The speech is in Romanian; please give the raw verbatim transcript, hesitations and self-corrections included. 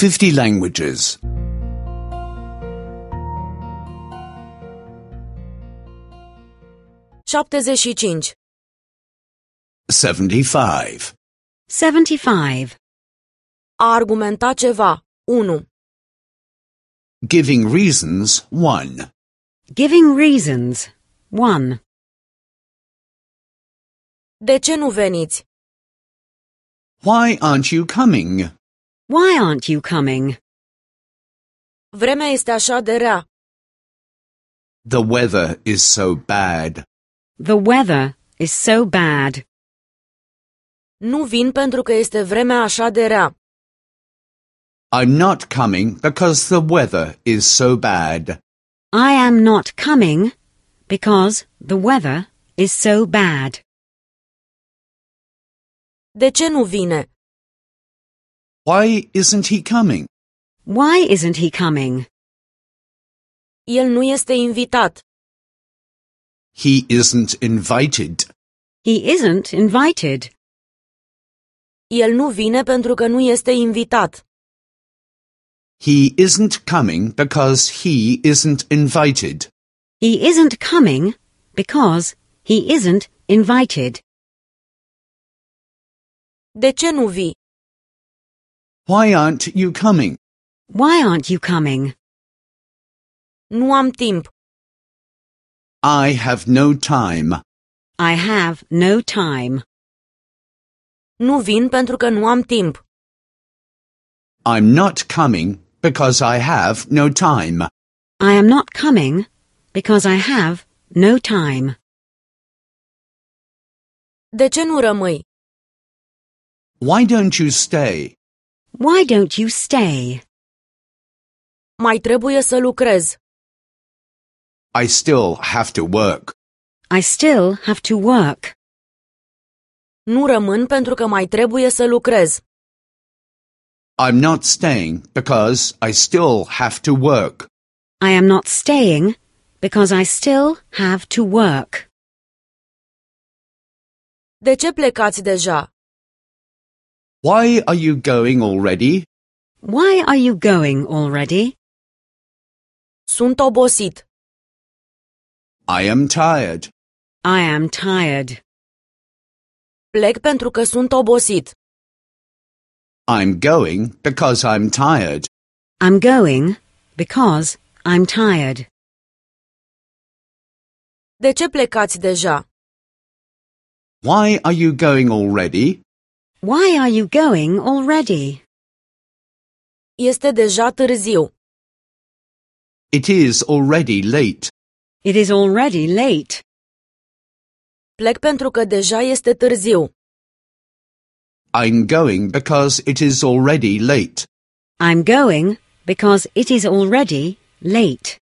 fifty languages. șaptezeci și cinci. seventy-five. seventy-five. A argumenta ceva. unu. Giving reasons, one. Giving reasons. one. De ce nu veniți? Why aren't you coming? Why aren't you coming? Vremea este așa de rea. The weather is so bad. The weather is so bad. Nu vin pentru că este vremea așa de rea. I'm not coming because the weather is so bad. I am not coming because the weather is so bad. De ce nu vine? Why isn't he coming? Why isn't he coming? El nu este invitat. He isn't invited. He isn't invited. El nu vine pentru că nu este invitat. He isn't coming because he isn't invited. He isn't coming because he isn't invited. De ce nu vii? Why aren't you coming? Why aren't you coming? Nu am timp. I have no time. I have no time. Nu vin pentru că nu am timp. I'm not coming because I have no time. I am not coming because I have no time. De ce nu rămâi? Why don't you stay? Why don't you stay? Mai trebuie să lucrez. I still have to work. I still have to work. Nu rămân pentru că mai trebuie să lucrez. I'm not staying because I still have to work. I am not staying because I still have to work. De ce plecați deja? Why are you going already? Why are you going already? Sunt obosit. I am tired. I am tired. Plec pentru că sunt obosit. I'm going because I'm tired. I'm going because I'm tired. De ce plecați deja? Why are you going already? Why are you going already? Este deja târziu. It is already late. It is already late. Plec pentru că deja este târziu. I'm going because it is already late. I'm going because it is already late.